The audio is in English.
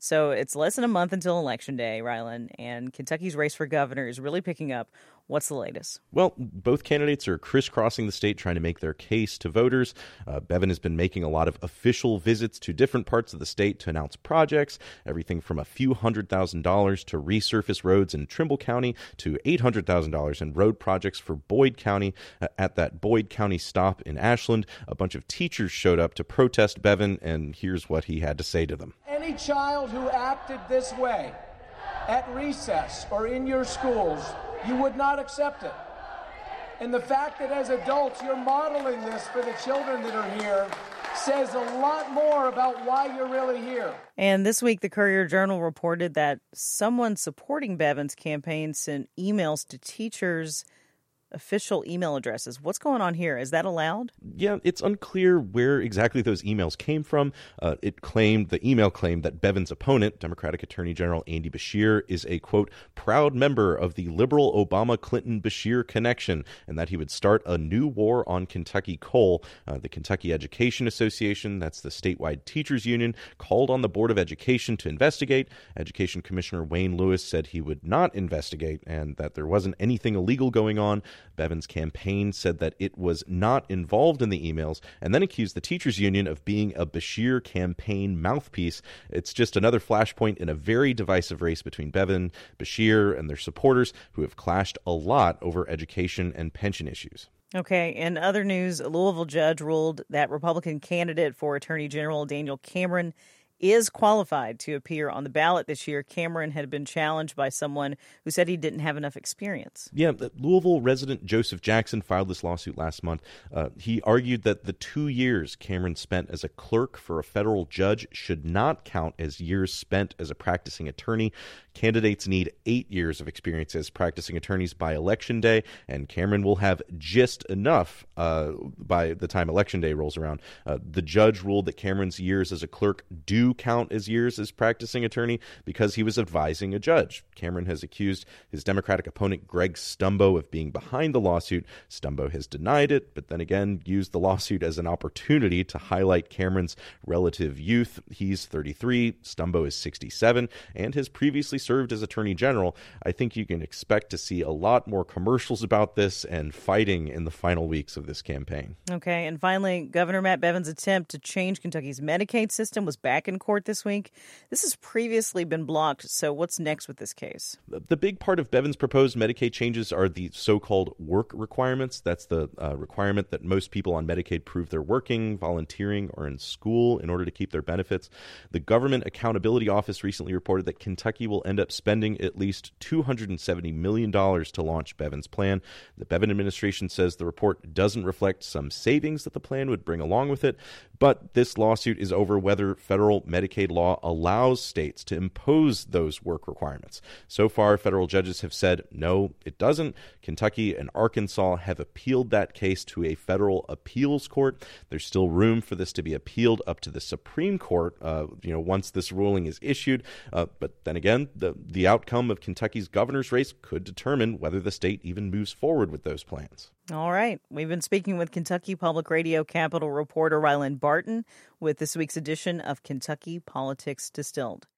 So it's less than a month until Election Day, Rylan, and Kentucky's race for governor is really picking up. What's the latest? Well, both candidates are crisscrossing the state trying to make their case to voters. Bevin has been making a lot of official visits to different parts of the state to announce projects, everything from a few $100,000 to resurface roads in Trimble County to $800,000 in road projects for Boyd County. At that Boyd County stop in Ashland, a bunch of teachers showed up to protest Bevin, and here's what he had to say to them. Any child who acted this way at recess or in your schools, you would not accept it. And the fact that as adults you're modeling this for the children that are here says a lot more about why you're really here. And this week, the Courier-Journal reported that someone supporting Bevin's campaign sent emails to teachers' official email addresses. What's going on here? Is that allowed? Yeah, it's unclear where exactly those emails came from. The email claimed that Bevin's opponent, Democratic Attorney General Andy Beshear, is a, quote, proud member of the liberal Obama-Clinton-Beshear connection, and that he would start a new war on Kentucky coal. The Kentucky Education Association, that's the statewide teachers union, called on the Board of Education to investigate. Education Commissioner Wayne Lewis said he would not investigate and that there wasn't anything illegal going on. Bevin's campaign said that it was not involved in the emails and then accused the teachers union of being a Beshear campaign mouthpiece. It's just another flashpoint in a very divisive race between Bevin, Beshear, and their supporters who have clashed a lot over education and pension issues. Okay, in other news, a Louisville judge ruled that Republican candidate for Attorney General Daniel Cameron is qualified to appear on the ballot this year. Cameron had been challenged by someone who said he didn't have enough experience. Yeah, Louisville resident Joseph Jackson filed this lawsuit last month. He argued that the 2 years Cameron spent as a clerk for a federal judge should not count as years spent as a practicing attorney. Candidates need 8 years of experience as practicing attorneys by Election Day, and Cameron will have just enough by the time Election Day rolls around. The judge ruled that Cameron's years as a clerk do count as years as practicing attorney because he was advising a judge. Cameron has accused his Democratic opponent Greg Stumbo of being behind the lawsuit. Stumbo has denied it, but then again used the lawsuit as an opportunity to highlight Cameron's relative youth. He's 33, Stumbo is 67, and has previously served as Attorney General. I think you can expect to see a lot more commercials about this and fighting in the final weeks of this campaign. Okay, and finally, Governor Matt Bevin's attempt to change Kentucky's Medicaid system was back in court this week. This has previously been blocked, so what's next with this case? The big part of Bevin's proposed Medicaid changes are the so-called work requirements. That's the requirement that most people on Medicaid prove they're working, volunteering, or in school in order to keep their benefits. The Government Accountability Office recently reported that Kentucky will end up spending at least $270 million to launch Bevin's plan. The Bevin administration says the report doesn't reflect some savings that the plan would bring along with it, but this lawsuit is over whether federal Medicaid law allows states to impose those work requirements. So far, federal judges have said, no, it doesn't. Kentucky and Arkansas have appealed that case to a federal appeals court. There's still room for this to be appealed up to the Supreme Court, once this ruling is issued. But then again, the outcome of Kentucky's governor's race could determine whether the state even moves forward with those plans. All right. We've been speaking with Kentucky Public Radio Capitol reporter Rylan Barton with this week's edition of Kentucky Politics Distilled.